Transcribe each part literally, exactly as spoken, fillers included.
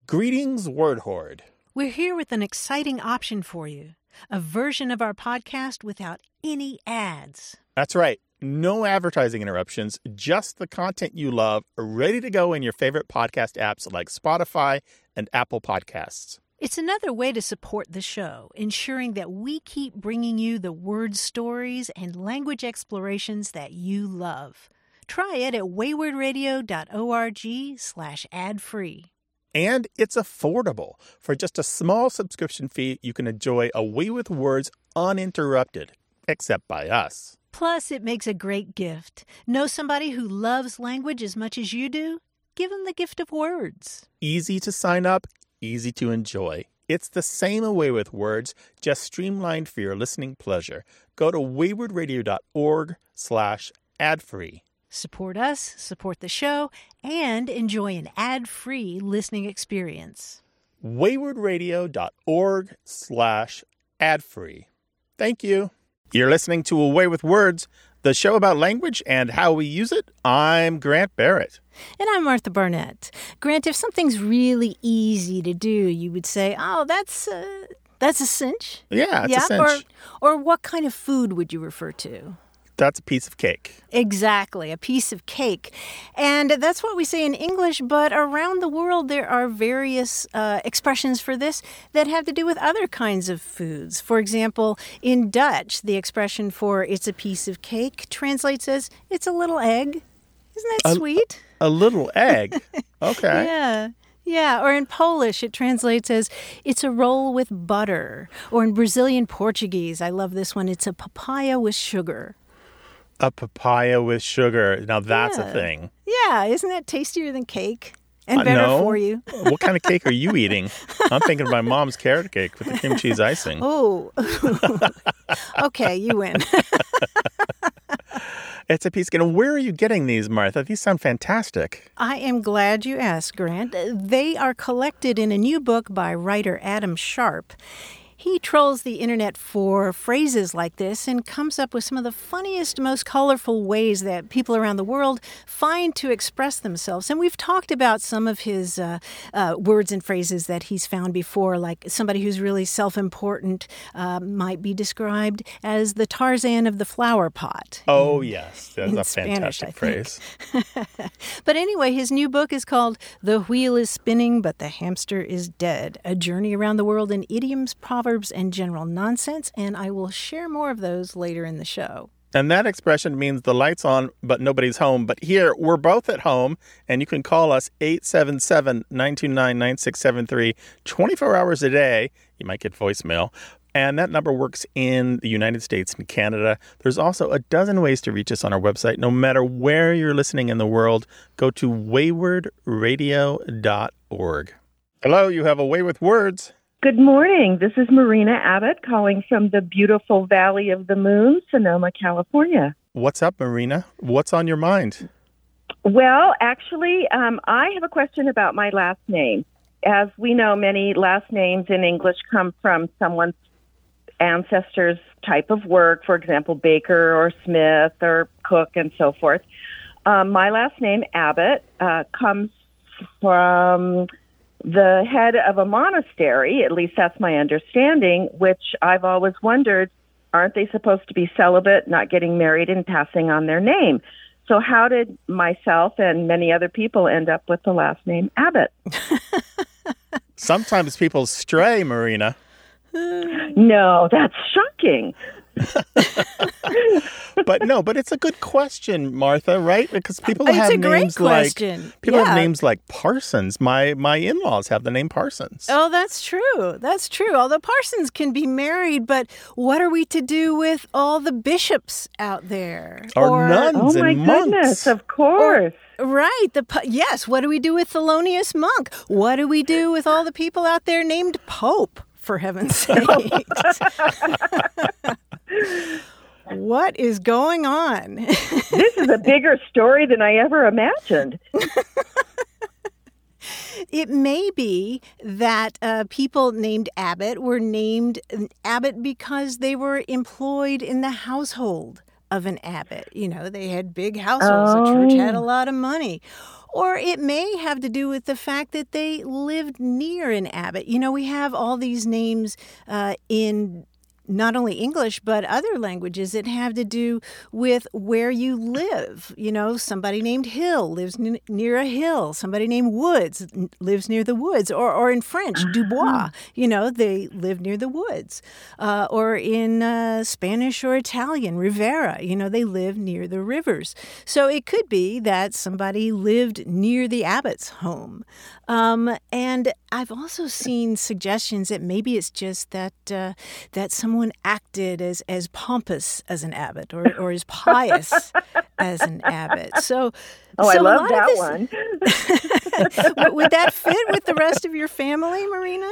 Greetings, Word Horde. We're here with an exciting option for you. A version of our podcast without any ads. That's right. No advertising interruptions, just the content you love, ready to go in your favorite podcast apps like Spotify and Apple Podcasts. It's another way to support the show, ensuring that we keep bringing you the word stories and language explorations that you love. Try it at waywardradio.org slash ad-free. And it's affordable. For just a small subscription fee, you can enjoy A Way with Words uninterrupted, except by us. Plus, it makes a great gift. Know somebody who loves language as much as you do? Give them the gift of words. Easy to sign up, easy to enjoy. It's the same A Way with Words, just streamlined for your listening pleasure. Go to waywardradio.org slash ad-free. Support us, support the show, and enjoy an ad-free listening experience. waywardradio.org slash ad-free. Thank you. You're listening to A Way with Words, the show about language and how we use it. I'm Grant Barrett. And I'm Martha Barnett. Grant, if something's really easy to do, you would say, oh, that's, uh, that's a cinch. Yeah, it's yeah? a cinch. Or, or what kind of food would you refer to? That's a piece of cake. Exactly, a piece of cake. And that's what we say in English, but around the world there are various uh, expressions for this that have to do with other kinds of foods. For example, in Dutch, the expression for it's a piece of cake translates as it's a little egg. Isn't that a, sweet? A little egg? Okay. Yeah. Yeah, or in Polish, it translates as it's a roll with butter. Or in Brazilian Portuguese, I love this one, it's a papaya with sugar. A papaya with sugar. Now that's yeah. a thing. Yeah, isn't that tastier than cake? And uh, better no. for you. What kind of cake are you eating? I'm thinking of my mom's carrot cake with the cream cheese icing. Oh. Okay, you win. It's a piece of cake. And where are you getting these, Martha? These sound fantastic. I am glad you asked, Grant. They are collected in a new book by writer Adam Sharp. He trolls the internet for phrases like this and comes up with some of the funniest, most colorful ways that people around the world find to express themselves. And we've talked about some of his uh, uh, words and phrases that he's found before, like somebody who's really self-important uh, might be described as the Tarzan of the flower pot. Oh, in, yes. That's a Spanish, fantastic phrase. But anyway, his new book is called The Wheel is Spinning, but the Hamster is Dead, A Journey Around the World in Idioms, Proverbs, and general nonsense, and I will share more of those later in the show. And that expression means the light's on, but nobody's home. But here, we're both at home, and you can call us eight seven seven, nine two nine, nine six seven three twenty-four hours a day. You might get voicemail. And that number works in the United States and Canada. There's also a dozen ways to reach us on our website. No matter where you're listening in the world, go to wayward radio dot org. Hello, you have A Way with Words. Good morning. This is Marina Abbott calling from the beautiful Valley of the Moon, Sonoma, California. What's up, Marina? What's on your mind? Well, actually, um, I have a question about my last name. As we know, many last names in English come from someone's ancestor's type of work, for example, Baker or Smith or Cook and so forth. Um, my last name, Abbott, uh, comes from the head of a monastery, at least that's my understanding, which I've always wondered, aren't they supposed to be celibate, not getting married and passing on their name? So how did myself and many other people end up with the last name Abbott? Sometimes people stray, Marina. No, that's shocking. But no, but it's a good question, Martha, right? Because people It's have a great names like question. people Yeah. have names like Parsons. My my in-laws have the name Parsons. Oh, that's true. That's true. Although Parsons can be married, but what are we to do with all the bishops out there? Or nuns Oh my and monks. goodness, of course. Right. The po- yes. What do we do with Thelonious Monk? What do we do with all the people out there named Pope? For heaven's sake. What is going on? This is a bigger story than I ever imagined. It may be that uh, people named Abbott were named Abbott because they were employed in the household of an abbot. You know, they had big households. Oh. The church had a lot of money. Or it may have to do with the fact that they lived near an abbot. You know, we have all these names uh, in not only English, but other languages that have to do with where you live. You know, somebody named Hill lives n- near a hill. Somebody named Woods n- lives near the woods. Or, or in French, uh-huh. Dubois, you know, they live near the woods. Uh, or in uh, Spanish or Italian, Rivera, you know, they live near the rivers. So it could be that somebody lived near the abbot's home. Um, and I've also seen suggestions that maybe it's just that uh, that someone acted as, as pompous as an abbot or, or as pious as an abbot. So, oh, so I love that one. Would that fit with the rest of your family, Marina?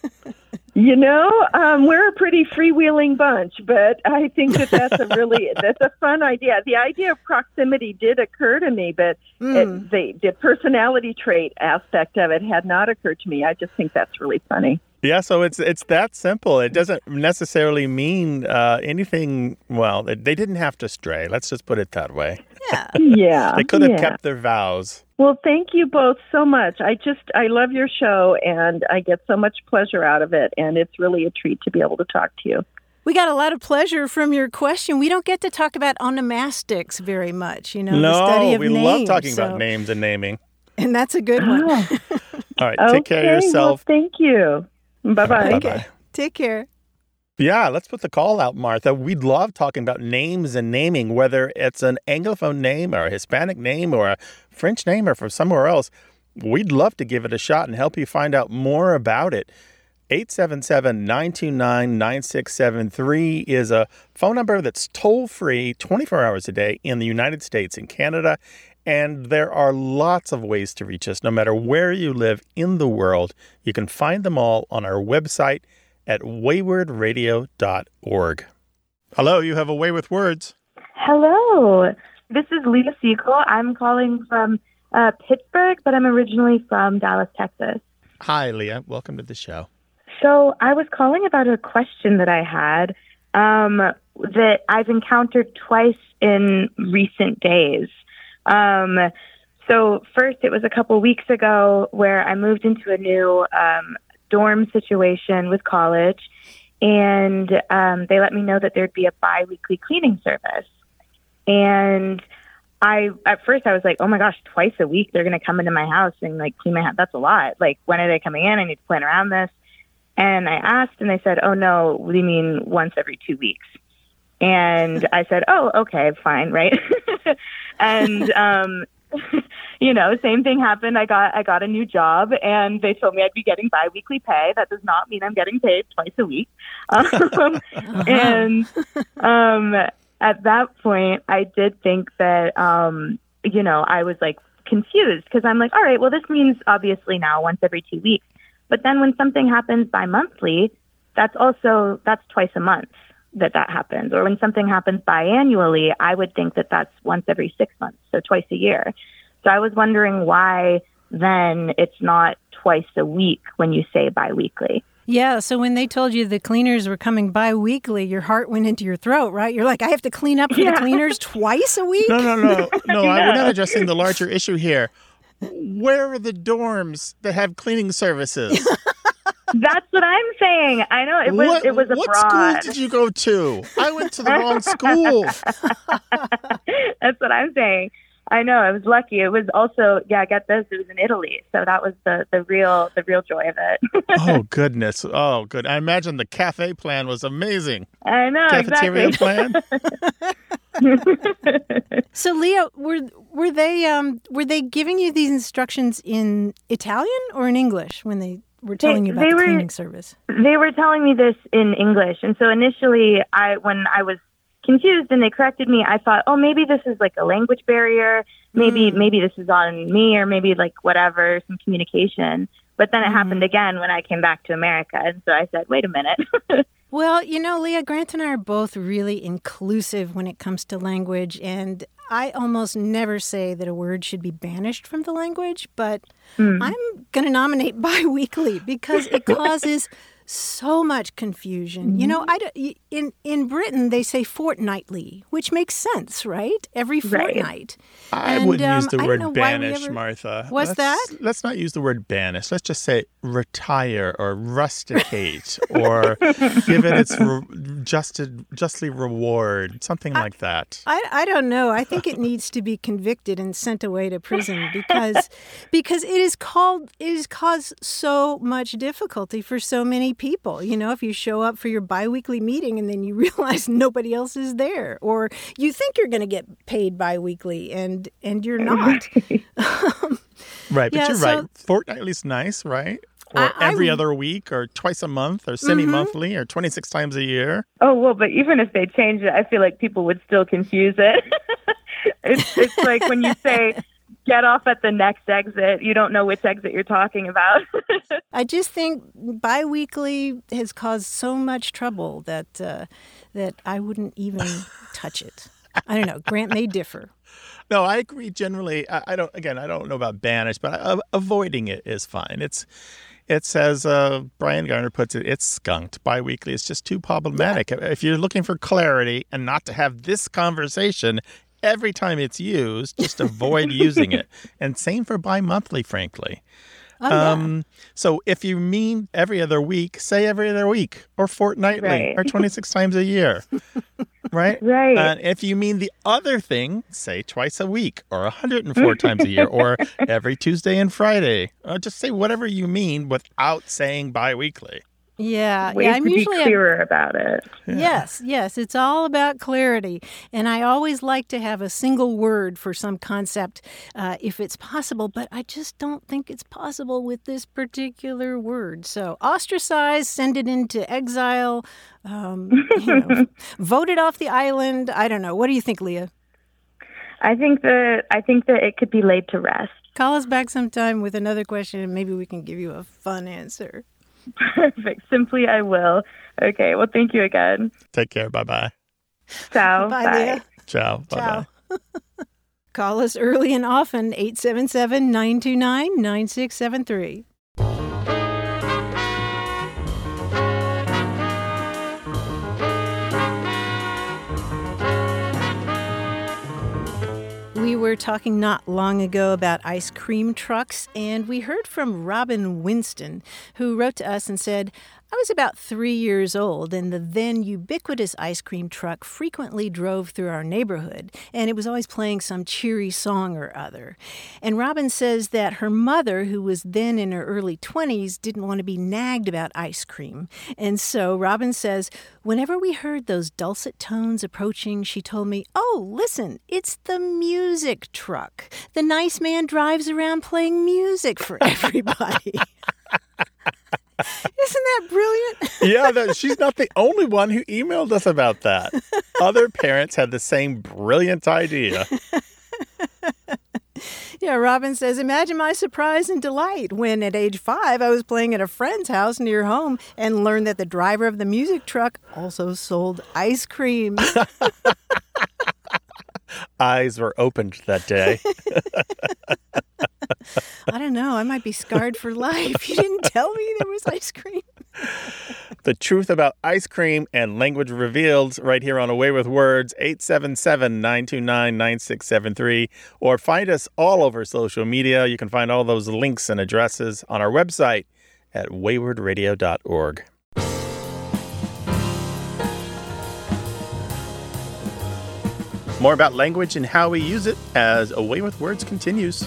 You know, um, we're a pretty freewheeling bunch, but I think that that's a really that's a fun idea. The idea of proximity did occur to me, but mm. it, the the personality trait aspect of it had not occurred to me. I just think that's really funny. Yeah, so it's it's that simple. It doesn't necessarily mean uh, anything. Well, they, they didn't have to stray. Let's just put it that way. Yeah, yeah. They could have yeah. kept their vows. Well, thank you both so much. I just, I love your show, and I get so much pleasure out of it, and it's really a treat to be able to talk to you. We got a lot of pleasure from your question. We don't get to talk about onomastics very much, you know, no, the study of we names, love talking so. about names and naming. And that's a good one. Oh. All right, okay, take care of yourself. Well, thank you. Bye-bye. Right, Okay. bye-bye. Take care. Yeah, let's put the call out, Martha. We'd love talking about names and naming, whether it's an Anglophone name or a Hispanic name or a French name or from somewhere else. We'd love to give it a shot and help you find out more about it. eight seven seven, nine two nine, nine six seven three is a phone number that's toll-free twenty-four hours a day in the United States and Canada. And there are lots of ways to reach us, no matter where you live in the world. You can find them all on our website at wayward radio dot org. Hello, you have a Way with Words. Hello, this is Leah Siegel. I'm calling from uh, Pittsburgh, but I'm originally from Dallas, Texas. Hi, Leah. Welcome to the show. So I was calling about a question that I had um, that I've encountered twice in recent days. Um, so first, it was a couple weeks ago where I moved into a new um, dorm situation with college, and um, they let me know that there'd be a bi-weekly cleaning service. And I, at first I was like, oh my gosh, twice a week they're going to come into my house and like clean my house. That's a lot. Like, when are they coming in? I need to plan around this. And I asked, and they said, oh no, what do you mean once every two weeks? And I said, oh, okay, fine, right? and, um, you know, same thing happened. I got I got a new job, and they told me I'd be getting biweekly pay. That does not mean I'm getting paid twice a week. Um, uh-huh. And um, at that point, I did think that, um, you know, I was like confused because I'm like, all right, well, this means obviously now once every two weeks. But then when something happens bi-monthly, that's also, that's twice a month that that happens. Or when something happens biannually, I would think that that's once every six months, so twice a year. So I was wondering why then it's not twice a week when you say biweekly. Yeah, so when they told you the cleaners were coming bi-weekly, your heart went into your throat, right? You're like, I have to clean up for yeah. the cleaners twice a week? No, no, no. No, I, we're not addressing the larger issue here. Where are the dorms that have cleaning services? That's what I'm saying. I know it was what, it was abroad. What school did you go to? I went to the wrong school. That's what I'm saying. I know. I was lucky. It was also, yeah, get this, it was in Italy. So that was the, the real the real joy of it. Oh, goodness. Oh, good. I imagine the cafe plan was amazing. I know, Cafeteria exactly. plan. So, Leah, were were they um were they giving you these instructions in Italian or in English when they were telling they, you about the were, cleaning service? They were telling me this in English. And so initially, I when I was confused and they corrected me, I thought, oh, maybe this is like a language barrier. Maybe mm. maybe this is on me, or maybe like whatever, some communication. But then it mm. happened again when I came back to America. And so I said, wait a minute. Well, you know, Leah, Grant and I are both really inclusive when it comes to language. And I almost never say that a word should be banished from the language. But mm. I'm going to nominate biweekly because it causes So much confusion. Mm-hmm. You know, I don't, in in Britain they say fortnightly, which makes sense, right? Every fortnight. Right. I and, wouldn't um, use the I word don't know why we banish, ever- Martha. What's let's, that? Let's not use the word banish. Let's just say retire or rusticate or give it its re- justed, justly reward, something I, like that. I, I don't know. I think it needs to be convicted and sent away to prison because because it is called it has caused so much difficulty for so many people. You know, if you show up for your biweekly meeting and then you realize nobody else is there, or you think you're going to get paid biweekly and and you're not. Right, but yeah, you're so, right. Fortnightly's nice, right? Or I- every I- other week, or twice a month, or semi-monthly, or twenty-six times a year. Oh, well, but even if they change it, I feel like people would still confuse it. it's, it's like when you say, get off at the next exit, you don't know which exit you're talking about. I just think biweekly has caused so much trouble that uh, that I wouldn't even touch it. I don't know. Grant may differ. No, I agree generally. I, I don't. Again, I don't know about banish, but uh, avoiding it is fine. It's, it's as uh, Brian Garner puts it, it's skunked. Biweekly is just too problematic. Yeah. If you're looking for clarity and not to have this conversation every time it's used, just avoid using it. And same for bi-monthly, frankly. Oh, yeah. Um, so if you mean every other week, say every other week or fortnightly Right. or twenty-six times a year. Right? Right. And if you mean the other thing, say twice a week or one hundred four times a year or every Tuesday and Friday. Or just say whatever you mean without saying biweekly. Yeah, Ways yeah. I'm to be usually a- clearer about it. Yeah. Yes, yes. It's all about clarity. And I always like to have a single word for some concept uh, if it's possible, but I just don't think it's possible with this particular word. So ostracize, send it into exile, um, you know, vote it off the island. I don't know. What do you think, Leah? I think that I think that it could be laid to rest. Call us back sometime with another question and maybe we can give you a fun answer. Perfect. Simply, I will. Okay. Well, thank you again. Take care. Bye-bye. Ciao. Bye, Bye. Leah. Ciao. Bye-bye. Ciao. Call us early and often, eight seven seven, nine two nine, nine six seven three. We were talking not long ago about ice cream trucks, and we heard from Robin Winston, who wrote to us and said, I was about three years old, and the then ubiquitous ice cream truck frequently drove through our neighborhood, and it was always playing some cheery song or other. And Robin says that her mother, who was then in her early twenties, didn't want to be nagged about ice cream. And so Robin says, whenever we heard those dulcet tones approaching, she told me, oh, listen, it's the music truck. The nice man drives around playing music for everybody. Isn't that brilliant? Yeah, that, she's not the only one who emailed us about that. Other parents had the same brilliant idea. Yeah, Robin says, imagine my surprise and delight when at age five I was playing at a friend's house near home and learned that the driver of the music truck also sold ice cream. Eyes were opened that day. I don't know. I might be scarred for life. You didn't tell me there was ice cream. The truth about ice cream and language revealed right here on Away with Words, eight seven seven, nine two nine, nine six seven three. Or find us all over social media. You can find all those links and addresses on our website at wayward radio dot org. More about language and how we use it as Away with Words continues.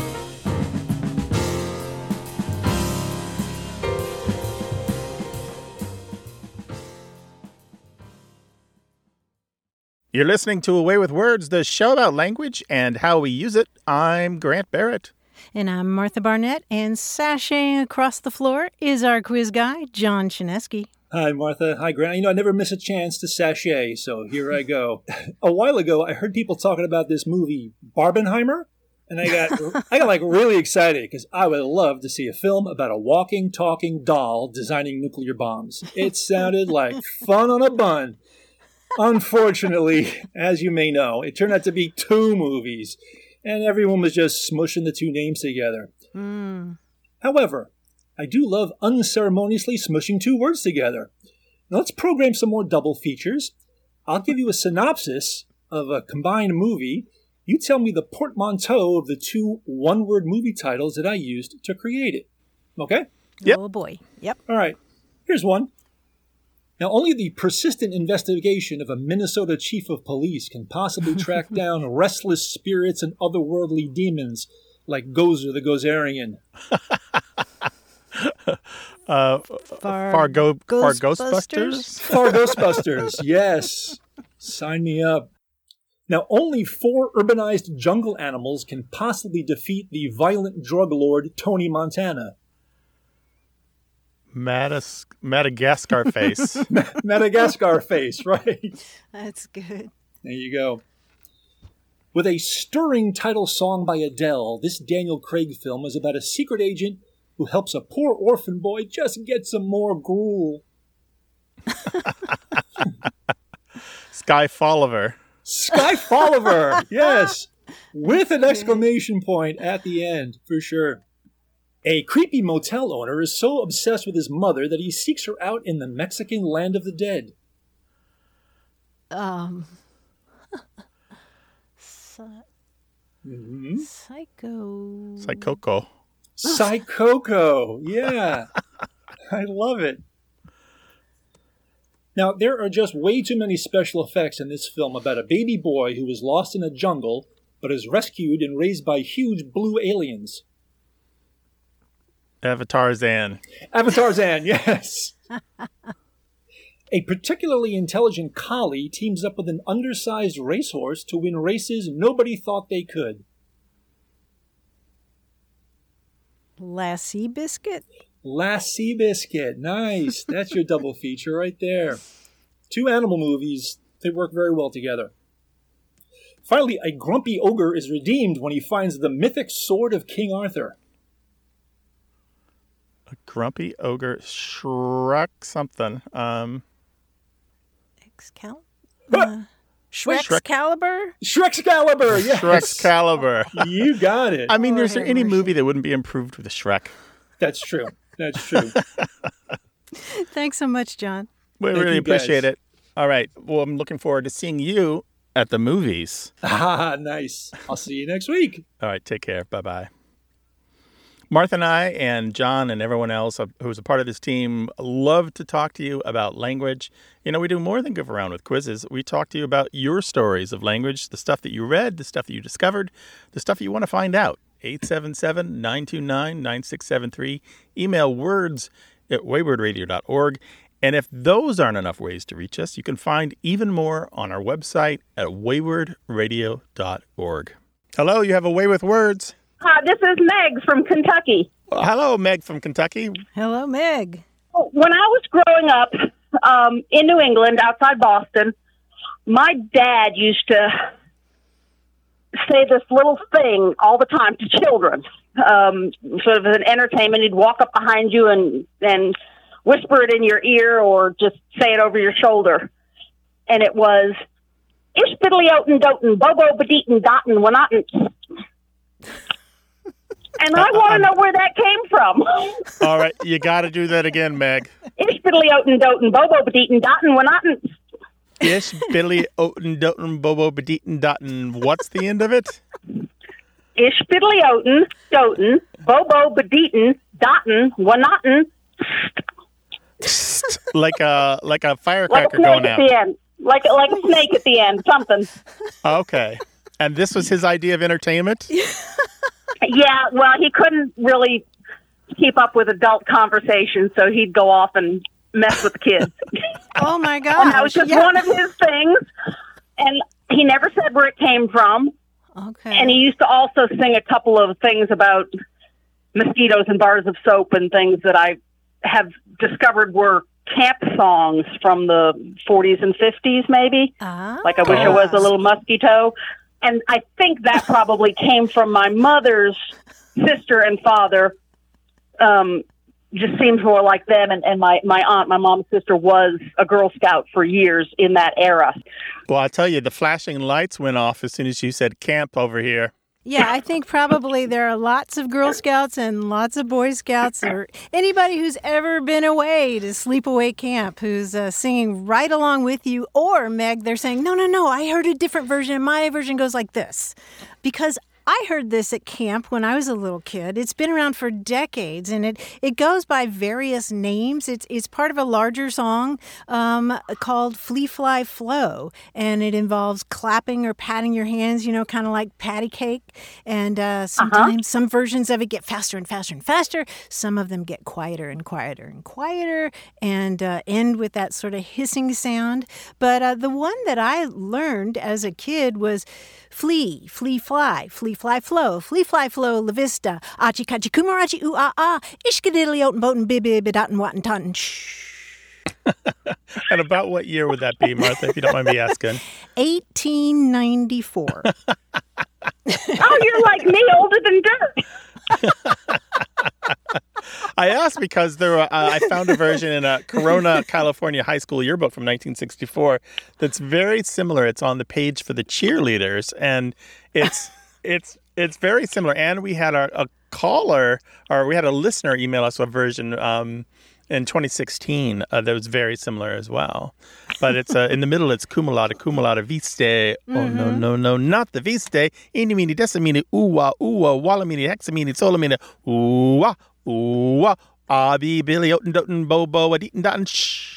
You're listening to Away with Words, the show about language and how we use it. I'm Grant Barrett. And I'm Martha Barnett, and sashaying across the floor is our quiz guy, John Chinesky. Hi, Martha. Hi, Grant. You know, I never miss a chance to sashay, so here I go. A while ago, I heard people talking about this movie, Barbenheimer, and I got I got like really excited because I would love to see a film about a walking, talking doll designing nuclear bombs. It sounded like fun on a bun. Unfortunately, as you may know, it turned out to be two movies, and everyone was just smushing the two names together. Mm. However, I do love unceremoniously smushing two words together. Now let's program some more double features. I'll give you a synopsis of a combined movie. You tell me the portmanteau of the two one-word movie titles that I used to create it. Okay? Yep. Oh, boy. Yep. All right. Here's one. Now, only the persistent investigation of a Minnesota chief of police can possibly track down restless spirits and otherworldly demons like Gozer the Gozerian. Uh, Far, Fargo, Ghostbusters? Farghostbusters? For Ghostbusters, yes. Sign me up. Now, only four urbanized jungle animals can possibly defeat the violent drug lord Tony Montana. Madas- Madagascar face. Madagascar face, right? That's good. There you go. With a stirring title song by Adele, this Daniel Craig film is about a secret agent who helps a poor orphan boy just get some more gruel. Sky Folliver. Sky Folliver, yes, with an exclamation point at the end, for sure. A creepy motel owner is so obsessed with his mother that he seeks her out in the Mexican land of the dead. Um, Psy- Mm-hmm. Psycho. Psychoco. Psychoco, yeah. I love it. Now, there are just way too many special effects in this film about a baby boy who is lost in a jungle but is rescued and raised by huge blue aliens. Avatar Zan. Avatar Zan, yes. A particularly intelligent collie teams up with an undersized racehorse to win races nobody thought they could. Lassie Biscuit. Lassie Biscuit, nice. That's your double feature right there. Two animal movies, they work very well together. Finally, a grumpy ogre is redeemed when he finds the mythic sword of King Arthur. A grumpy ogre. Shrek something. Um, Excal- Huh. uh, Shrexcalibur? Shrek'scalibur, yes. Shrek'scalibur. You got it. I mean, Lord is there have any mercy. movie that wouldn't be improved with a Shrek? That's true. That's true. Thanks so much, John. We Thank really you, guys. appreciate it. All right. Well, I'm looking forward to seeing you at the movies. Ah, nice. I'll see you next week. All right. Take care. Bye-bye. Martha and I and John and everyone else who's a part of this team love to talk to you about language. You know, we do more than goof around with quizzes. We talk to you about your stories of language, the stuff that you read, the stuff that you discovered, the stuff you want to find out. eight seven seven, nine two nine, nine six seven three. Email words at wayward radio dot org. And if those aren't enough ways to reach us, you can find even more on our website at wayward radio dot org. Hello, you have a Way with Words. Hi, this is Meg from Kentucky. Hello, Meg from Kentucky. Hello, Meg. When I was growing up um, in New England, outside Boston, my dad used to say this little thing all the time to children, um, sort of as an entertainment. He'd walk up behind you and, and whisper it in your ear or just say it over your shoulder. And it was, Ish biddly oten doten, bobo bedeeten dotten, wanaten. And I want to know where that came from. All right, you got to do that again, Meg. Ish biddly oten doten, bobo bedeeten dotten, wanaten. Ish, Billy, Oten, Doten, Bobo, Bedeeten, Dotten. What's the end of it? Ish biddly oten doten, bobo bedeeten dotten, wanaten. Like a like a Like a firecracker snake going at out. the end. Like, like a snake at the end, something. Okay. And this was his idea of entertainment? Yeah, well, he couldn't really keep up with adult conversation, so he'd go off and mess with the kids. Oh, my gosh. And that was just Yeah. one of his things. And he never said where it came from. Okay. And he used to also sing a couple of things about mosquitoes and bars of soap and things that I have discovered were camp songs from the forties and fifties, maybe. Ah. Like I Wish I Was a Little Mosquito. And I think that probably came from my mother's sister and father. Um, just seems more like them. And, and my, my aunt, my mom's sister, was a Girl Scout for years in that era. Well, I tell you, the flashing lights went off as soon as you said camp over here. Yeah, I think probably there are lots of Girl Scouts and lots of Boy Scouts or anybody who's ever been away to sleepaway camp who's uh, singing right along with you. Or, Meg, they're saying, no, no, no, I heard a different version. My version goes like this. Because I heard this at camp when I was a little kid. It's been around for decades, and it, it goes by various names. It's it's part of a larger song um, called Flea Fly Flow, and it involves clapping or patting your hands, you know, kind of like patty cake. And uh, sometimes uh-huh. some versions of it get faster and faster and faster. Some of them get quieter and quieter and quieter and uh, end with that sort of hissing sound. But uh, the one that I learned as a kid was flee, flee, fly, flee, fly, flow, flee, fly, flow, la vista, achi, kachi, kumarachi, ooh, ah, ah, ishkadiddly, oten, boten, bibbi, bidaten, watten, taten, shh. And about what year would that be, Martha, if you don't mind me asking? eighteen ninety-four. Oh, you're like me, older than dirt. I asked because there were, uh, I found a version in a Corona, California high school yearbook from nineteen sixty-four that's very similar. It's on the page for the cheerleaders, and it's it's it's very similar. And we had a, a caller, or we had a listener email us a version um, in twenty sixteen uh, that was very similar as well. But it's uh, in the middle, it's cum laude, cum laude, viste. Mm-hmm. Oh, no, no, no, not the viste. Ini mini, decimini, uwa, uwa, walamini, hexamini, solamini, uwa, uwa, abi, billy, oten, doten, bobo, aditen, daten, shh.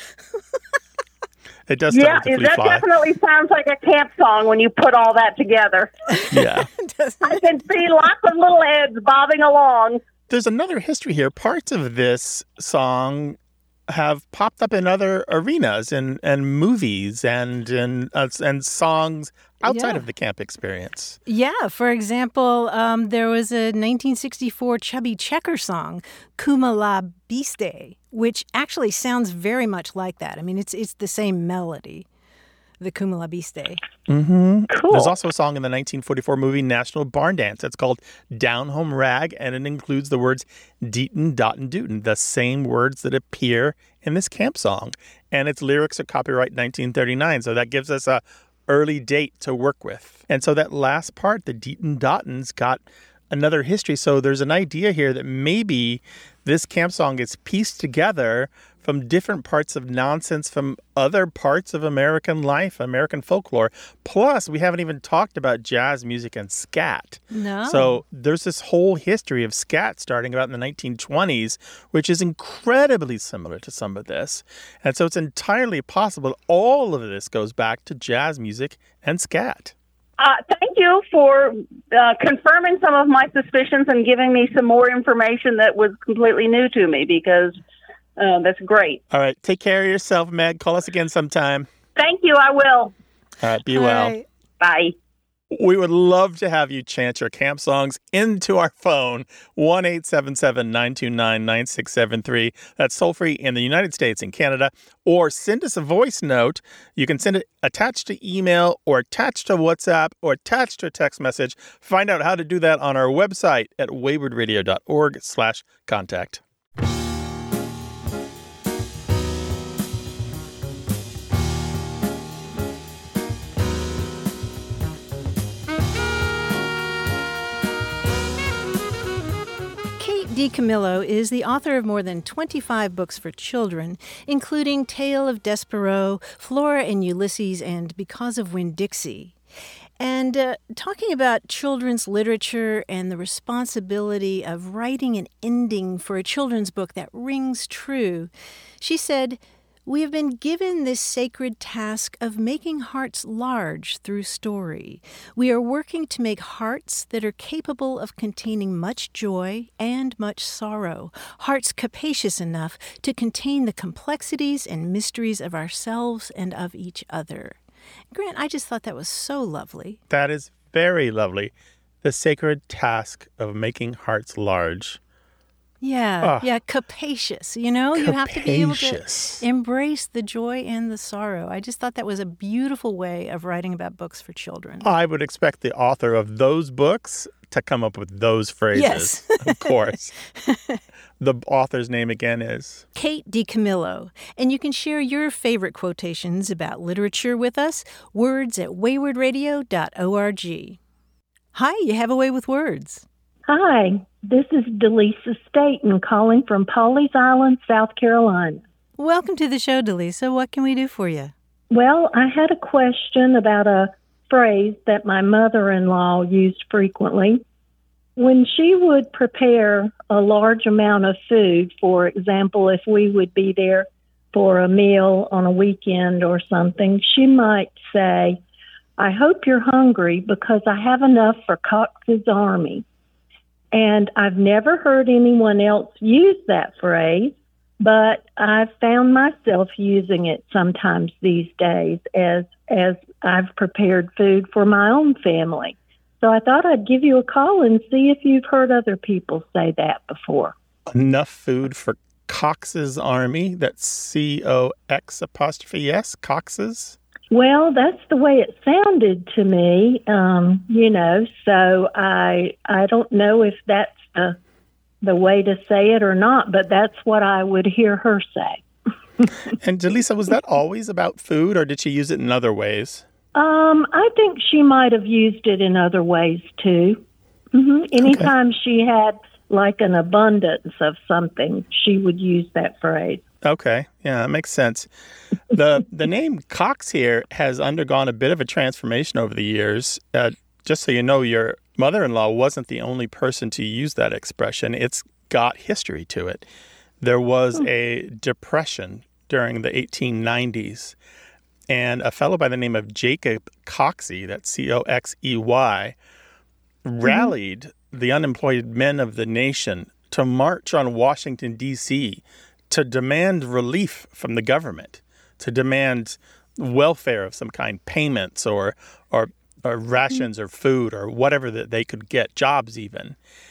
It does yeah, start with the that fly. Definitely sounds like a camp song when you put all that together. Yeah. I can see lots of little heads bobbing along. There's another history here. Parts of this song have popped up in other arenas and, and movies and and, uh, and songs outside yeah. of the camp experience. Yeah. For example, um, there was a nineteen sixty-four Chubby Checker song, Kuma La Biste, which actually sounds very much like that. I mean, it's it's the same melody, the Kuma La Biste. Mm-hmm. Cool. There's also a song in the nineteen forty-four movie National Barn Dance. It's called Down Home Rag, and it includes the words Deaton, Dotten, Dooten, the same words that appear in this camp song. And its lyrics are copyright nineteen thirty-nine, so that gives us a early date to work with. And so that last part, the Deaton, Dotten's got another history. So there's an idea here that maybe this camp song is pieced together from different parts of nonsense from other parts of American life, American folklore. Plus, we haven't even talked about jazz music and scat. No. So there's this whole history of scat starting about in the nineteen twenties, which is incredibly similar to some of this. And so it's entirely possible all of this goes back to jazz music and scat. Uh, thank you for uh, confirming some of my suspicions and giving me some more information that was completely new to me, because uh, that's great. All right. Take care of yourself, Meg. Call us again sometime. Thank you. I will. All right. Be well. Right. Bye. We would love to have you chant your camp songs into our phone, one eight seven seven, nine two nine, nine six seven three. That's toll-free in the United States and Canada. Or send us a voice note. You can send it attached to email or attached to WhatsApp or attached to a text message. Find out how to do that on our website at waywardradio.org slash contact. DiCamillo is the author of more than twenty-five books for children, including Tale of Despereaux, Flora and Ulysses, and Because of Winn-Dixie. And uh, talking about children's literature and the responsibility of writing an ending for a children's book that rings true, she said, "We have been given this sacred task of making hearts large through story. We are working to make hearts that are capable of containing much joy and much sorrow, hearts capacious enough to contain the complexities and mysteries of ourselves and of each other." Grant, I just thought that was so lovely. That is very lovely. The sacred task of making hearts large. Yeah, oh. yeah, capacious, you know? Capacious. You have to be able to embrace the joy and the sorrow. I just thought that was a beautiful way of writing about books for children. I would expect the author of those books to come up with those phrases. Yes. Of course. The author's name again is? Kate DiCamillo. And you can share your favorite quotations about literature with us, words at wayward radio dot org. Hi, you have a way with words. Hi, this is Delisa Staten calling from Pawleys Island, South Carolina. Welcome to the show, Delisa. What can we do for you? Well, I had a question about a phrase that my mother-in-law used frequently. When she would prepare a large amount of food, for example, if we would be there for a meal on a weekend or something, she might say, "I hope you're hungry because I have enough for Cox's Army." And I've never heard anyone else use that phrase, but I've found myself using it sometimes these days as as I've prepared food for my own family. So I thought I'd give you a call and see if you've heard other people say that before. Enough food for Cox's Army? That's C O X apostrophe S, Cox's? Well, that's the way it sounded to me, um, you know, so I I don't know if that's the, the way to say it or not, but that's what I would hear her say. And Delisa, was that always about food, or did she use it in other ways? Um, I think she might have used it in other ways, too. Mm-hmm. Anytime okay. she had, like, an abundance of something, she would use that phrase. Okay. Yeah, that makes sense. The the name Cox here has undergone a bit of a transformation over the years. Uh, just so you know, your mother-in-law wasn't the only person to use that expression. It's got history to it. There was a depression during the eighteen nineties, and a fellow by the name of Jacob Coxey, that's C O X E Y, rallied mm-hmm. the unemployed men of the nation to march on Washington, D C, to demand relief from the government, to demand welfare of some kind, payments or or, or rations or food or whatever that they could get, jobs even.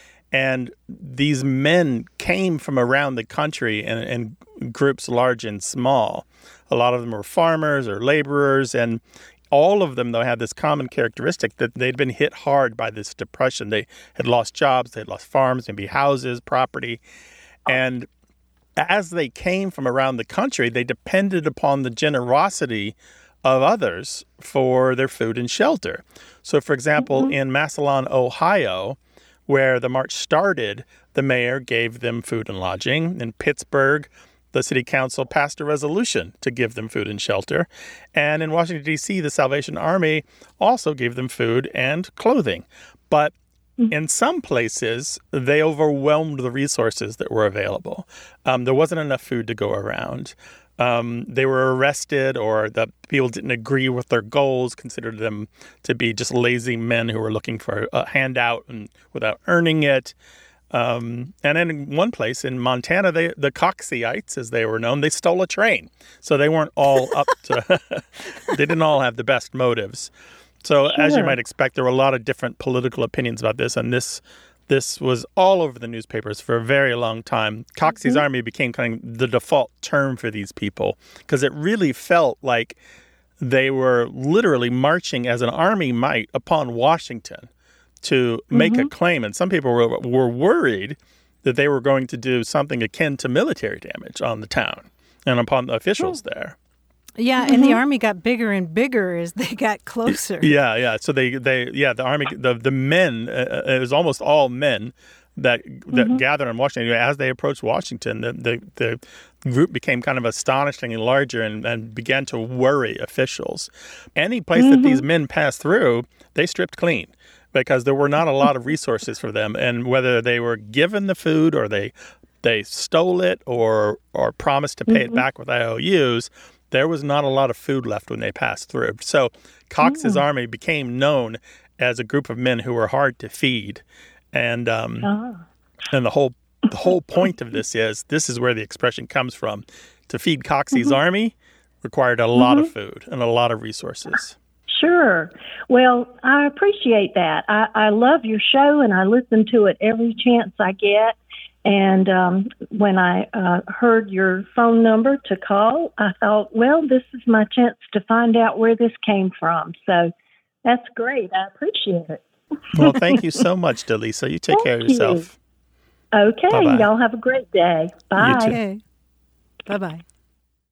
And these men came from around the country in, in groups large and small. A lot of them were farmers or laborers, and all of them, though, had this common characteristic that they'd been hit hard by this depression. They had lost jobs, they had lost farms, maybe houses, property, and as they came from around the country, they depended upon the generosity of others for their food and shelter. So, for example, mm-hmm. in Massillon, Ohio, where the march started, the mayor gave them food and lodging. In Pittsburgh, the city council passed a resolution to give them food and shelter. And in Washington, D C, the Salvation Army also gave them food and clothing. But in some places, they overwhelmed the resources that were available. Um, there wasn't enough food to go around. Um, they were arrested, or the people didn't agree with their goals, considered them to be just lazy men who were looking for a handout and without earning it. Um, and then in one place in Montana, they, the Coxeyites, as they were known, they stole a train. So they weren't all up to, they didn't all have the best motives. So sure. As you might expect, there were a lot of different political opinions about this, and this this was all over the newspapers for a very long time. Coxey's mm-hmm. Army became kind of the default term for these people because it really felt like they were literally marching as an army might upon Washington to make mm-hmm. a claim. And some people were, were worried that they were going to do something akin to military damage on the town and upon the officials oh. there. Yeah, and mm-hmm. the army got bigger and bigger as they got closer. Yeah, yeah. So they, they yeah, the army, the the men, uh, it was almost all men that that mm-hmm. gathered in Washington. As they approached Washington, the the, the group became kind of astonishingly larger and, and began to worry officials. Any place mm-hmm. that these men passed through, they stripped clean because there were not a lot of resources for them. And whether they were given the food or they they stole it or or promised to pay mm-hmm. it back with I O Us, there was not a lot of food left when they passed through. So Cox's mm. Army became known as a group of men who were hard to feed. And um, oh. and the whole the whole point of this is, this is where the expression comes from. To feed Coxey's mm-hmm. Army required a lot mm-hmm. of food and a lot of resources. Sure. Well, I appreciate that. I, I love your show, and I listen to it every chance I get. And um, when I uh, heard your phone number to call, I thought, well, this is my chance to find out where this came from. So that's great. I appreciate it. Well, thank you so much, Delisa. You take thank care of yourself. You. Okay. Bye-bye. Y'all have a great day. Bye. You too. Okay. Bye-bye.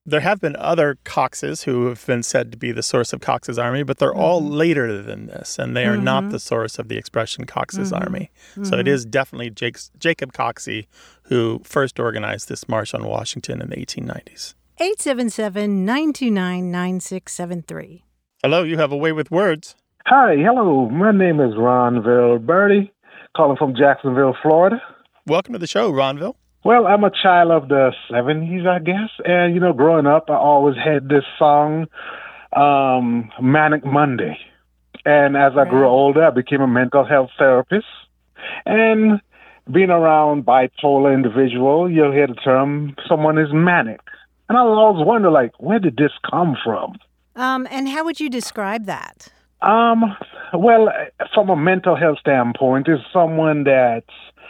There have been other Coxes who have been said to be the source of Cox's army, but they're mm-hmm. all later than this, and they are mm-hmm. not the source of the expression Cox's mm-hmm. army. Mm-hmm. So it is definitely Jake, Jacob Coxey who first organized this march on Washington in the eighteen nineties. eight seven seven, nine two nine, nine six seven three. Hello, you have a way with words. Hi, hello. My name is Ronville Birdie, calling from Jacksonville, Florida. Welcome to the show, Ronville. Well, I'm a child of the seventies, I guess. And, you know, growing up, I always had this song, um, Manic Monday. And as I grew older, I became a mental health therapist. And being around bipolar individual, you'll hear the term, someone is manic. And I always wonder, like, where did this come from? Um, and how would you describe that? Um, well, from a mental health standpoint, it's someone that's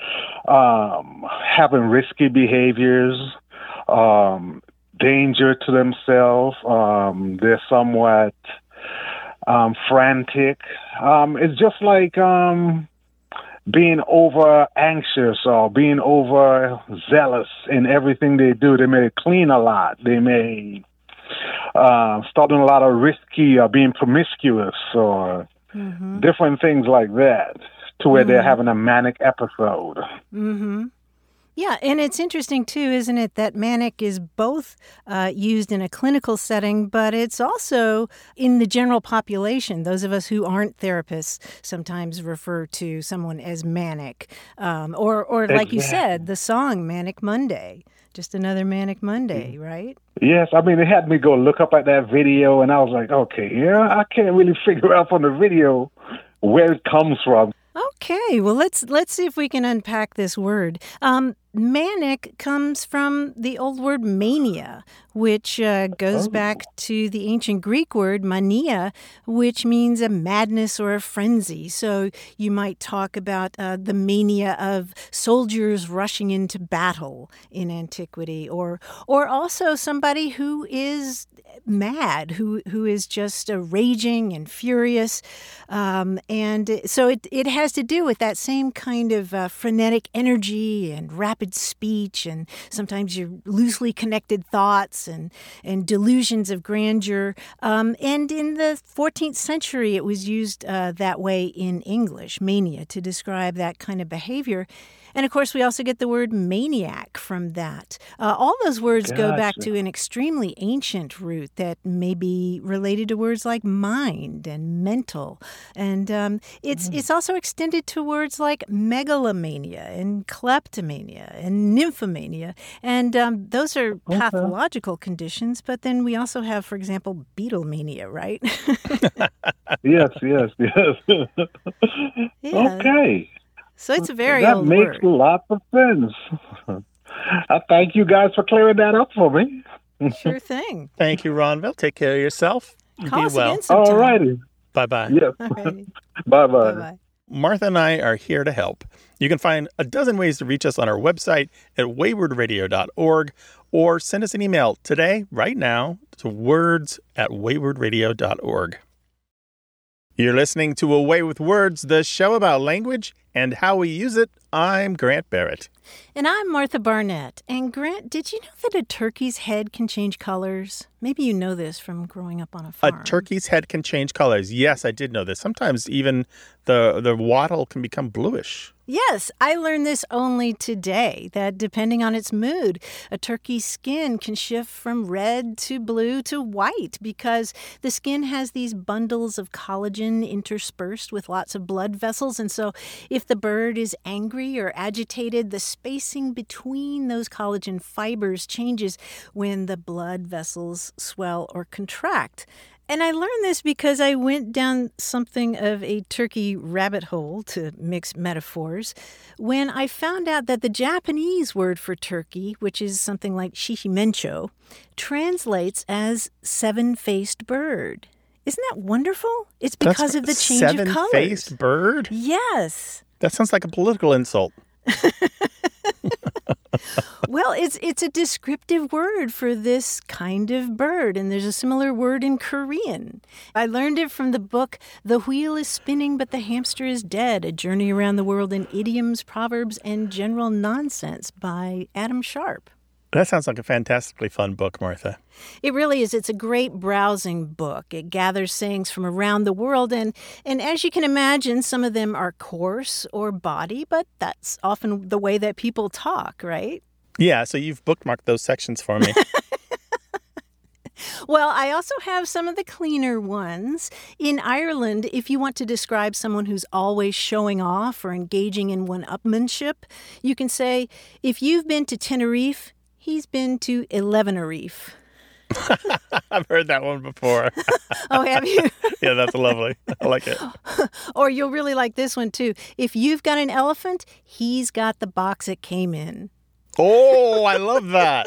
um, having risky behaviors, um, danger to themselves. Um, they're somewhat um, frantic. Um, it's just like um, being over anxious or being over zealous in everything they do. They may clean a lot. They may uh, start doing a lot of risky or being promiscuous or mm-hmm. different things like that, to where mm-hmm. they're having a manic episode. Mm-hmm. Yeah, and it's interesting, too, isn't it, that manic is both uh, used in a clinical setting, but it's also in the general population. Those of us who aren't therapists sometimes refer to someone as manic. Um, or, or like exactly. you said, the song Manic Monday. Just another Manic Monday, right? Yes, I mean, it had me go look up at that video, and I was like, okay, yeah, I can't really figure out from the video where it comes from. Okay, well, let's let's see if we can unpack this word. Um, manic comes from the old word mania, which uh, goes oh. back to the ancient Greek word mania, which means a madness or a frenzy. So you might talk about uh, the mania of soldiers rushing into battle in antiquity, or or also somebody who is mad, who who is just uh, raging and furious. Um, and so it, it has to do with that same kind of uh, frenetic energy and rapid speech, and sometimes your loosely connected thoughts and, and delusions of grandeur. Um, and in the fourteenth century, it was used uh, that way in English, mania, to describe that kind of behavior. And, of course, we also get the word maniac from that. Uh, all those words gotcha. go back to an extremely ancient root that may be related to words like mind and mental. And um, it's mm. it's also extended to words like megalomania and kleptomania and nymphomania. And um, those are okay. pathological conditions. But then we also have, for example, Beatlemania, right? yes, yes, yes. yeah. Okay. So it's a very that old makes word. lots of sense. I thank you guys for clearing that up for me. Sure thing. Thank you, Ronville. Take care of yourself. Call Be us well. again sometime. All righty. Bye-bye. Yes. Alrighty. Bye-bye. Bye-bye. Martha and I are here to help. You can find a dozen ways to reach us on our website at wayward radio dot org, or send us an email today, right now, to words at wayward radio dot org. You're listening to A Way with Words, the show about language and how we use it. I'm Grant Barrett. And I'm Martha Barnett. And Grant, did you know that a turkey's head can change colors? Maybe you know this from growing up on a farm. A turkey's head can change colors. Yes, I did know this. Sometimes even the the wattle can become bluish. Yes, I learned this only today, that depending on its mood, a turkey's skin can shift from red to blue to white because the skin has these bundles of collagen interspersed with lots of blood vessels. And so if the bird is angry or agitated, the spacing between those collagen fibers changes when the blood vessels swell or contract. And I learned this because I went down something of a turkey rabbit hole, to mix metaphors, when I found out that the Japanese word for turkey, which is something like shishimencho, translates as seven-faced bird. Isn't that wonderful? It's because That's of the change of colors. Seven-faced bird? Yes. That sounds like a political insult. Well, it's it's a descriptive word for this kind of bird, and there's a similar word in Korean. I learned it from the book The Wheel is Spinning, but the Hamster is Dead, A Journey Around the World in Idioms, Proverbs, and General Nonsense by Adam Sharp. That sounds like a fantastically fun book, Martha. It really is. It's a great browsing book. It gathers sayings from around the world, and, and as you can imagine, some of them are coarse or bawdy, but that's often the way that people talk, right? Yeah, so you've bookmarked those sections for me. Well, I also have some of the cleaner ones. In Ireland, if you want to describe someone who's always showing off or engaging in one-upmanship, you can say, if you've been to Tenerife, he's been to Elevenerife. I've heard that one before. Oh, have you? Yeah, that's lovely. I like it. Or you'll really like this one, too. If you've got an elephant, he's got the box it came in. Oh, I love that.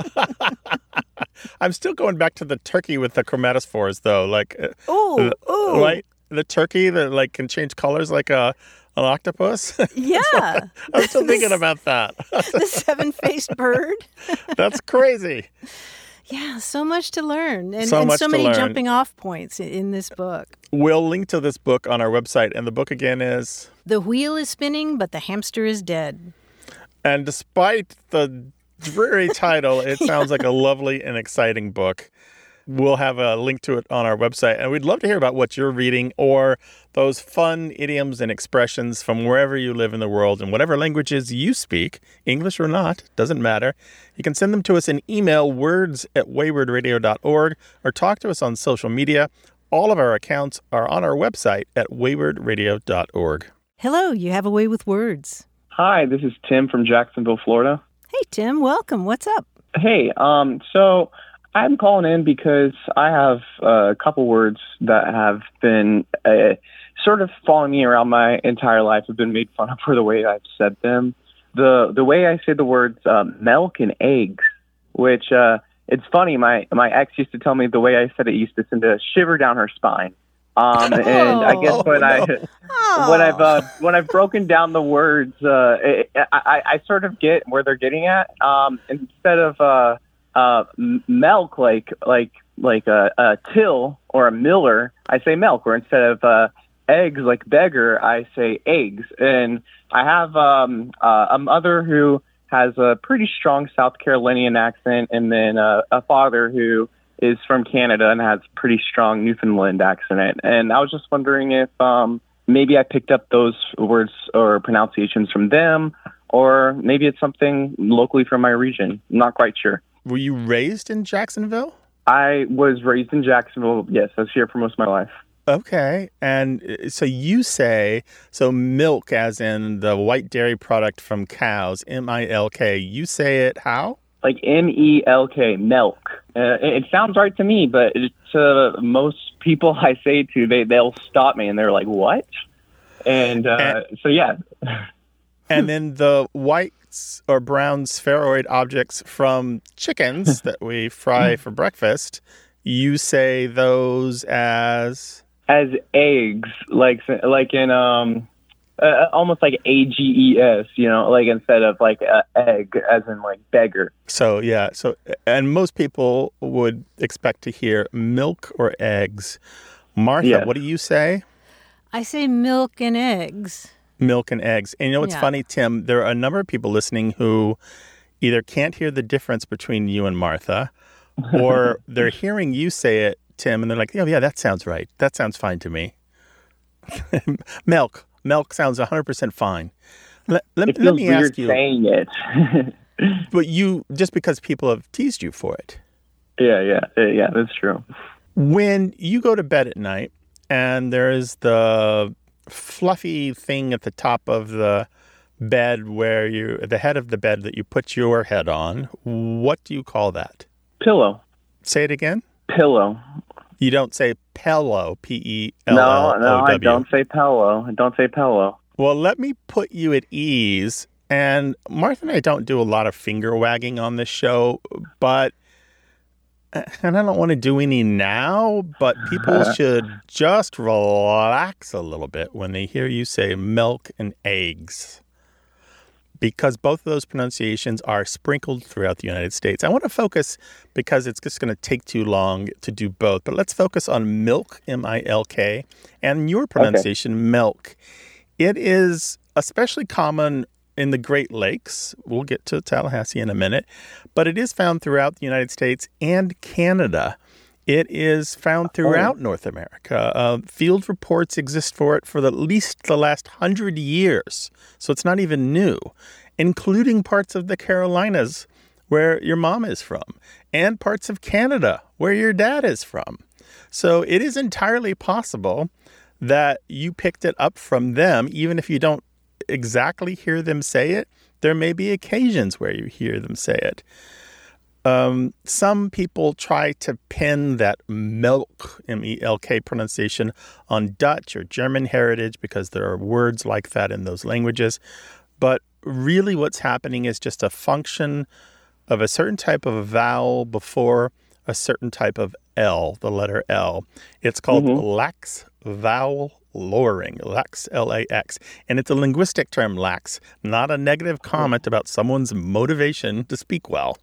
I'm still going back to the turkey with the chromatophores, though. Like, oh, oh, right? The turkey that like can change colors like a an octopus. Yeah, I'm still thinking about that. The seven-faced bird. That's crazy. Yeah, so much to learn, and so, and much so to many learn. jumping off points in this book. We'll link to this book on our website, and the book again is The Wheel is Spinning, but the Hamster is Dead. And despite the dreary title, it sounds like a lovely and exciting book. We'll have a link to it on our website. And we'd love to hear about what you're reading or those fun idioms and expressions from wherever you live in the world and whatever languages you speak, English or not, doesn't matter. You can send them to us in email, words at wayward radio dot org, or talk to us on social media. All of our accounts are on our website at wayward radio dot org. Hello, you have a way with words. Hi, this is Tim from Jacksonville, Florida. Hey, Tim, welcome. What's up? Hey, um, so I'm calling in because I have uh, a couple words that have been uh, sort of following me around my entire life. Have been made fun of for the way I've said them. The the way I say the words uh, milk and eggs, which uh, it's funny. My my ex used to tell me the way I said it used to send a shiver down her spine. Um, and oh, I guess when no. I oh. when I've uh, when I've broken down the words, uh, it, I, I sort of get where they're getting at. Um, instead of uh, uh, milk, like like like a, a till or a miller, I say milk. Or instead of uh, eggs, like beggar, I say eggs. And I have um, uh, a mother who has a pretty strong South Carolinian accent, and then uh, a father who is from Canada and has pretty strong Newfoundland accent. And I was just wondering if um, maybe I picked up those words or pronunciations from them, or maybe it's something locally from my region. I'm not quite sure. Were you raised in Jacksonville? I was raised in Jacksonville. Yes, I was here for most of my life. Okay. And so you say, so milk as in the white dairy product from cows, M I L K, you say it how? Like M E L K, milk. Uh, it, it sounds right to me, but to most people I say to, they, they'll stop me and they're like, what? And, uh, and so, yeah. And then the whites or brown spheroid objects from chickens that we fry for breakfast, you say those as? As eggs, like like in... um. Uh, almost like A G E S, you know, like instead of like uh, egg, as in like beggar. So, yeah. So, and most people would expect to hear milk or eggs. Martha, yes. What do you say? I say milk and eggs. Milk and eggs. And you know what's yeah. funny, Tim? There are a number of people listening who either can't hear the difference between you and Martha, or they're hearing you say it, Tim, and they're like, oh, yeah, that sounds right. That sounds fine to me. Milk. Milk sounds one hundred percent fine. Let, let, it feels let me weird ask you. saying it. But you, just because people have teased you for it. Yeah, yeah, yeah, that's true. When you go to bed at night and there's the fluffy thing at the top of the bed where you, the head of the bed that you put your head on, what do you call that? Pillow. Say it again? Pillow. You don't say pillow, P E L L O W. No, no, I don't say pillow. I don't say pillow. Well, let me put you at ease. And Martha and I don't do a lot of finger wagging on this show, but, and I don't want to do any now, but people should just relax a little bit when they hear you say milk and eggs, because both of those pronunciations are sprinkled throughout the United States. I want to focus, because it's just going to take too long to do both, but let's focus on milk, M I L K, and your pronunciation, okay. Milk. It is especially common in the Great Lakes. We'll get to Tallahassee in a minute. But it is found throughout the United States and Canada. It is found throughout oh. North America. Uh, field reports exist for it for the, at least the last hundred years. So it's not even new, including parts of the Carolinas where your mom is from and parts of Canada where your dad is from. So it is entirely possible that you picked it up from them, even if you don't exactly hear them say it. There may be occasions where you hear them say it. Um, some people try to pin that milk, M E L K pronunciation on Dutch or German heritage because there are words like that in those languages. But really what's happening is just a function of a certain type of vowel before a certain type of L, the letter L. It's called mm-hmm. lax vowel lowering, lax, L A X. And it's a linguistic term, lax, not a negative comment about someone's motivation to speak well.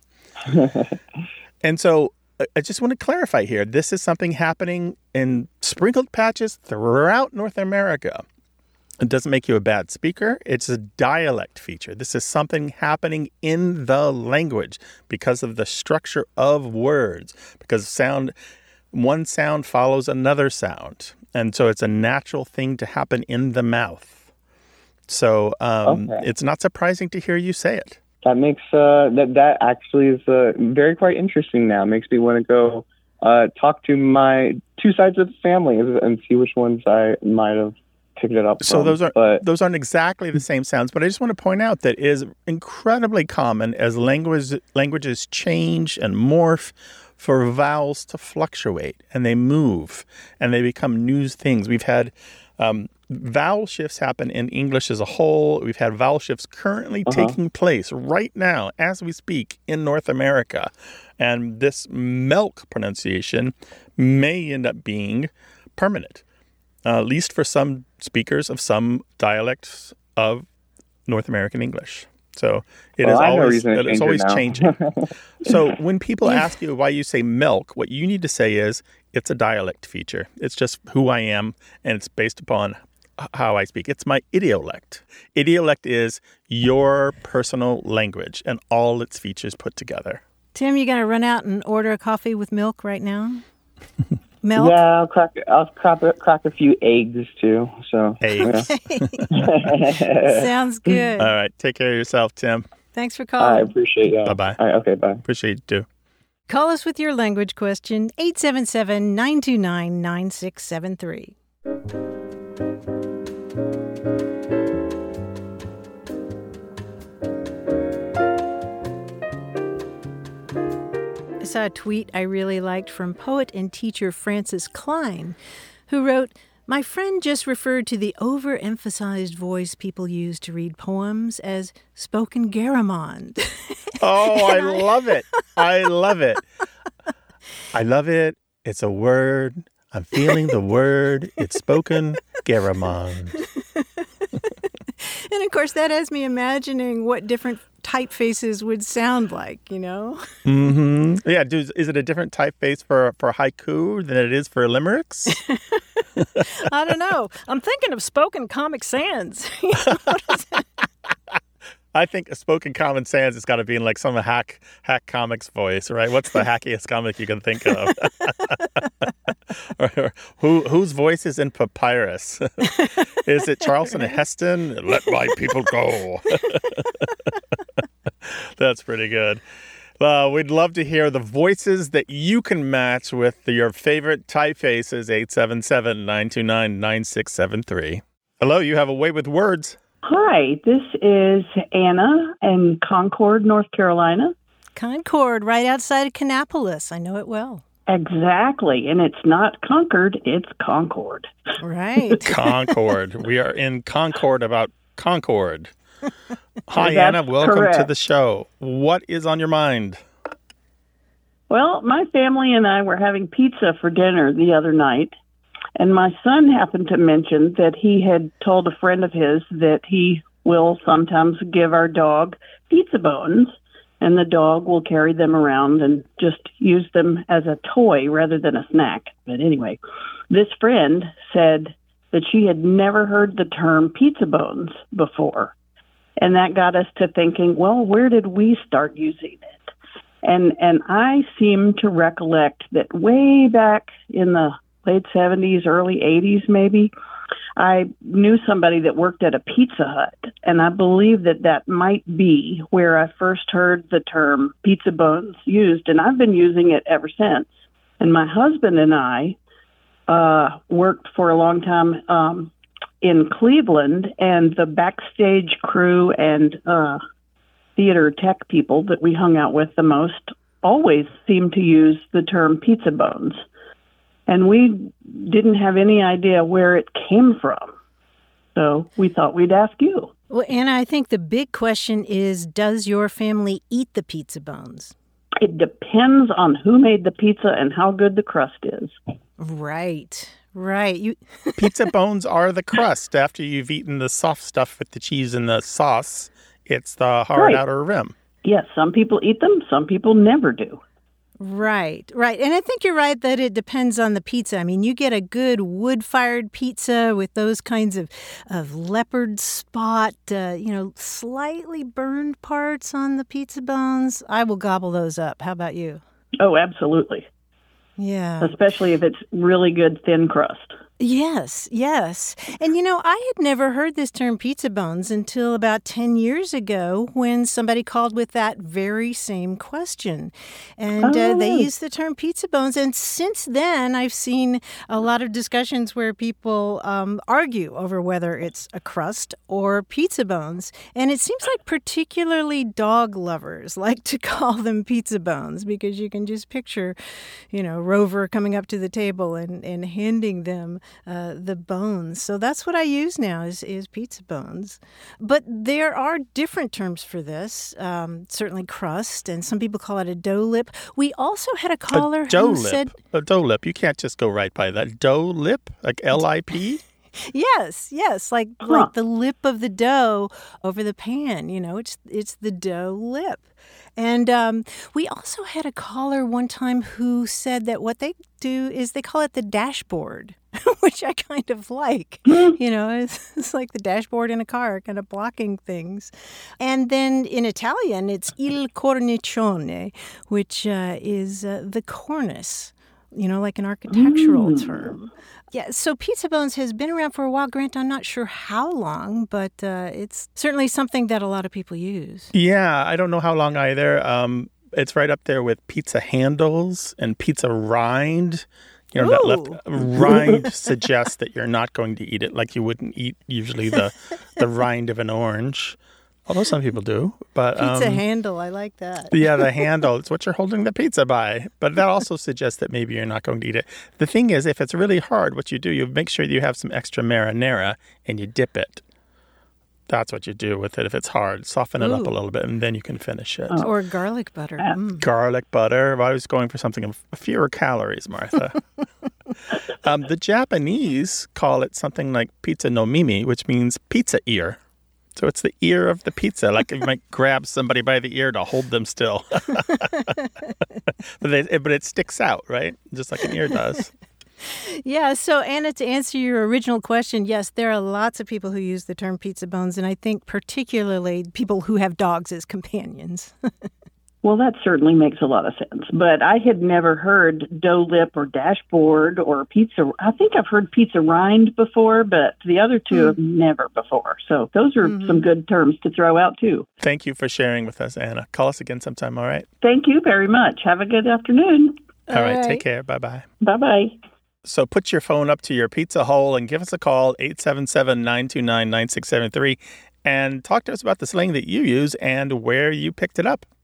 And so I just want to clarify here. This is something happening in sprinkled patches throughout North America. It doesn't make you a bad speaker. It's a dialect feature. This is something happening in the language because of the structure of words, because sound, one sound follows another sound. And so it's a natural thing to happen in the mouth. So um, okay. It's not surprising to hear you say it. That makes, uh, that, that actually is uh, very quite interesting now. It makes me want to go uh, talk to my two sides of the family and see which ones I might have picked it up So from. those, are, but, those aren't exactly the same sounds, but I just want to point out that it is incredibly common as language, languages change and morph for vowels to fluctuate, and they move, and they become new things. We've had um, vowel shifts happen in English as a whole. We've had vowel shifts currently uh-huh. taking place right now as we speak in North America. And this milk pronunciation may end up being permanent, uh, at least for some speakers of some dialects of North American English. So it well, is I always, no it is always changing. So when people ask you why you say milk, what you need to say is it's a dialect feature. It's just who I am, and it's based upon how I speak. It's my idiolect. Idiolect is your personal language and all its features put together. Tim, you got to run out and order a coffee with milk right now? Milk? Yeah, I'll crack, I'll crack, crack a few eggs, too. So Eggs. Yeah. Sounds good. All right. Take care of yourself, Tim. Thanks for calling. I appreciate you. Bye-bye. All right, okay, bye. Appreciate you, too. Call us with your language question, eight seven seven, nine two nine, nine six seven three. I saw a tweet I really liked from poet and teacher Francis Klein, who wrote, "My friend just referred to the overemphasized voice people use to read poems as spoken Garamond." Oh, I love it. I love it. I love it. It's a word. I'm feeling the word. It's spoken Garamond. And of course, that has me imagining what different typefaces would sound like, you know? Mm-hmm. Yeah. Do, is it a different typeface for, for haiku than it is for limericks? I don't know. I'm thinking of spoken Comic Sans. I think a spoken Common Sans has got to be in like some hack hack comics voice, right? What's the hackiest comic you can think of? or, or who whose voice is in Papyrus? Is it Charlton Heston? Let my people go. That's pretty good. Uh, we'd love to hear the voices that you can match with your favorite typefaces. eight seven seven, nine two nine, nine six seven three. Hello, you have a way with words. Hi, this is Anna in Concord, North Carolina. Concord, right outside of Kannapolis. I know it well. Exactly. And it's not Concord, it's Concord. Right. Concord. We are in Concord about Concord. Hi, Anna. Welcome correct. to the show. What is on your mind? Well, my family and I were having pizza for dinner the other night. And my son happened to mention that he had told a friend of his that he will sometimes give our dog pizza bones, and the dog will carry them around and just use them as a toy rather than a snack. But anyway, this friend said that she had never heard the term pizza bones before. And that got us to thinking, well, where did we start using it? And and I seem to recollect that way back in the late seventies, early eighties maybe, I knew somebody that worked at a Pizza Hut, and I believe that that might be where I first heard the term pizza bones used, and I've been using it ever since. And my husband and I uh, worked for a long time um, in Cleveland, and the backstage crew and uh, theater tech people that we hung out with the most always seemed to use the term pizza bones. And we didn't have any idea where it came from. So we thought we'd ask you. Well, Anna, I think the big question is, does your family eat the pizza bones? It depends on who made the pizza and how good the crust is. Right, right. You Pizza bones are the crust. After you've eaten the soft stuff with the cheese and the sauce, it's the hard Right. outer rim. Yes, some people eat them, some people never do. Right, right. And I think you're right that it depends on the pizza. I mean, you get a good wood-fired pizza with those kinds of, of leopard spot, uh, you know, slightly burned parts on the pizza bones. I will gobble those up. How about you? Oh, absolutely. Yeah. Especially if it's really good thin crust. Yes, yes. And, you know, I had never heard this term pizza bones until about ten years ago when somebody called with that very same question. And uh, they Oh. used the term pizza bones. And since then, I've seen a lot of discussions where people um, argue over whether it's a crust or pizza bones. And it seems like particularly dog lovers like to call them pizza bones because you can just picture, you know, Rover coming up to the table and, and handing them Uh, the bones. So that's what I use now is, is pizza bones. But there are different terms for this, um, certainly crust, and some people call it a dough lip. We also had a caller a dough who lip. said... A dough lip. You can't just go right by that. Dough lip? Like L I P? Yes, yes, like Huh. like the lip of the dough over the pan. You know, it's it's the dough lip. And um, we also had a caller one time who said that what they do is they call it the dashboard, which I kind of like. You know, it's, it's like the dashboard in a car, kind of blocking things. And then in Italian, it's il cornicione, which uh, is uh, the cornice, you know, like an architectural Mm. term. Yeah, so pizza bones has been around for a while, Grant. I'm not sure how long, but uh, it's certainly something that a lot of people use. Yeah, I don't know how long either. Um, it's right up there with pizza handles and pizza rind. You know, that left rind suggests that you're not going to eat it like you wouldn't eat usually the the rind of an orange. Although some people do. But Pizza um, handle, I like that. yeah, the handle. It's what you're holding the pizza by. But that also suggests that maybe you're not going to eat it. The thing is, if it's really hard, what you do, you make sure you have some extra marinara and you dip it. That's what you do with it if it's hard. Soften it Ooh. up a little bit, and then you can finish it. Oh. Or garlic butter. Uh, Mm. Garlic butter. I was going for something of fewer calories, Martha. um, the Japanese call it something like pizza no mimi, which means pizza ear. So it's the ear of the pizza. Like you might grab somebody by the ear to hold them still. but, they, but it sticks out, right? Just like an ear does. Yeah, so Anna, to answer your original question, yes, there are lots of people who use the term pizza bones, and I think particularly people who have dogs as companions. Well, that certainly makes a lot of sense. But I had never heard dough lip or dashboard or pizza. I think I've heard pizza rind before, but the other two Mm. have never before. So those are Mhm. some good terms to throw out, too. Thank you for sharing with us, Anna. Call us again sometime, all right? Thank you very much. Have a good afternoon. All, all right, right. take care. Bye-bye. Bye-bye. So put your phone up to your pizza hole and give us a call, eight seven seven, nine two nine, nine six seven three, and talk to us about the slang that you use and where you picked it up.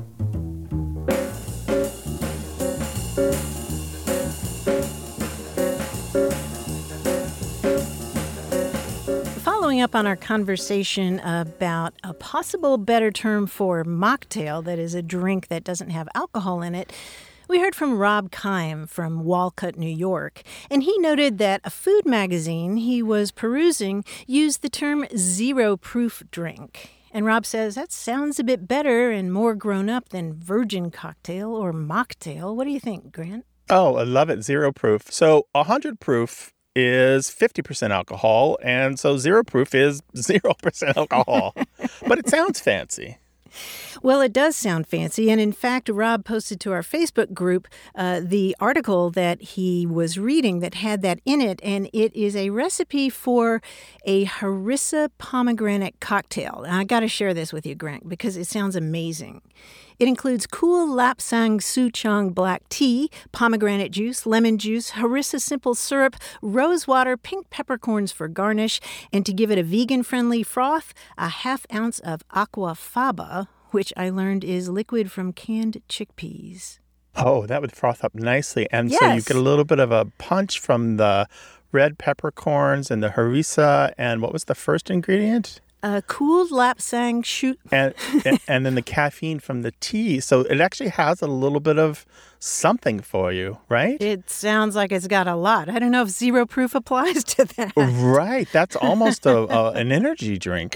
Following up on our conversation about a possible better term for mocktail, that is a drink that doesn't have alcohol in it, we heard from Rob Keim from Walcott, New York, and he noted that a food magazine he was perusing used the term zero-proof drink. And Rob says that sounds a bit better and more grown up than virgin cocktail or mocktail. What do you think, Grant? Oh, I love it. Zero proof. So one hundred proof is fifty percent alcohol, and so zero proof is zero percent alcohol. But it sounds fancy. Well, it does sound fancy. And in fact, Rob posted to our Facebook group uh, the article that he was reading that had that in it. And it is a recipe for a harissa pomegranate cocktail. And I got to share this with you, Grant, because it sounds amazing. It includes cool Lapsang Souchong black tea, pomegranate juice, lemon juice, harissa simple syrup, rose water, pink peppercorns for garnish, and to give it a vegan-friendly froth, a half ounce of aquafaba, which I learned is liquid from canned chickpeas. Oh, that would froth up nicely. And yes. So you get a little bit of a punch from the red peppercorns and the harissa. And what was the first ingredient? Uh, cooled Lapsang shoot. And, and and then the caffeine from the tea. So it actually has a little bit of something for you, right? It sounds like it's got a lot. I don't know if zero proof applies to that. Right. That's almost a, a an energy drink.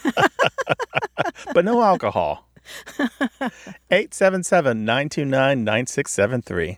But no alcohol. eight seven seven, nine two nine, nine six seven three.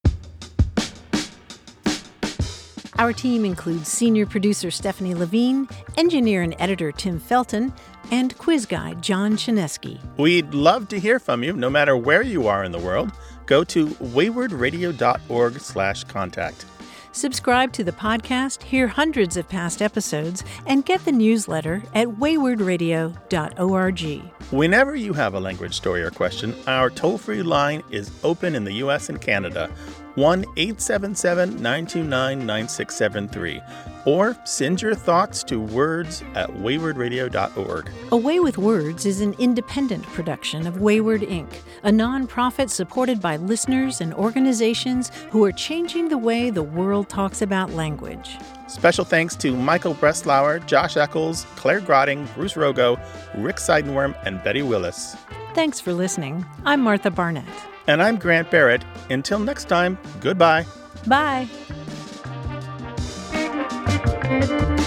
Our team includes senior producer Stephanie Levine, engineer and editor Tim Felton, and quiz guy John Chinesky. We'd love to hear from you, no matter where you are in the world. Go to waywardradio.org slash contact. Subscribe to the podcast, hear hundreds of past episodes, and get the newsletter at wayward radio dot org. Whenever you have a language story or question, our toll-free line is open in the U S and Canada, one eight seven seven, nine two nine, nine six seven three. Or send your thoughts to words at wayward radio dot org. A Way with Words is an independent production of Wayward Incorporated, a nonprofit supported by listeners and organizations who are changing the way the world talks about language. Special thanks to Michael Breslauer, Josh Eccles, Claire Grotting, Bruce Rogo, Rick Seidenworm, and Betty Willis. Thanks for listening. I'm Martha Barnett. And I'm Grant Barrett. Until next time, goodbye. Bye. Thank you.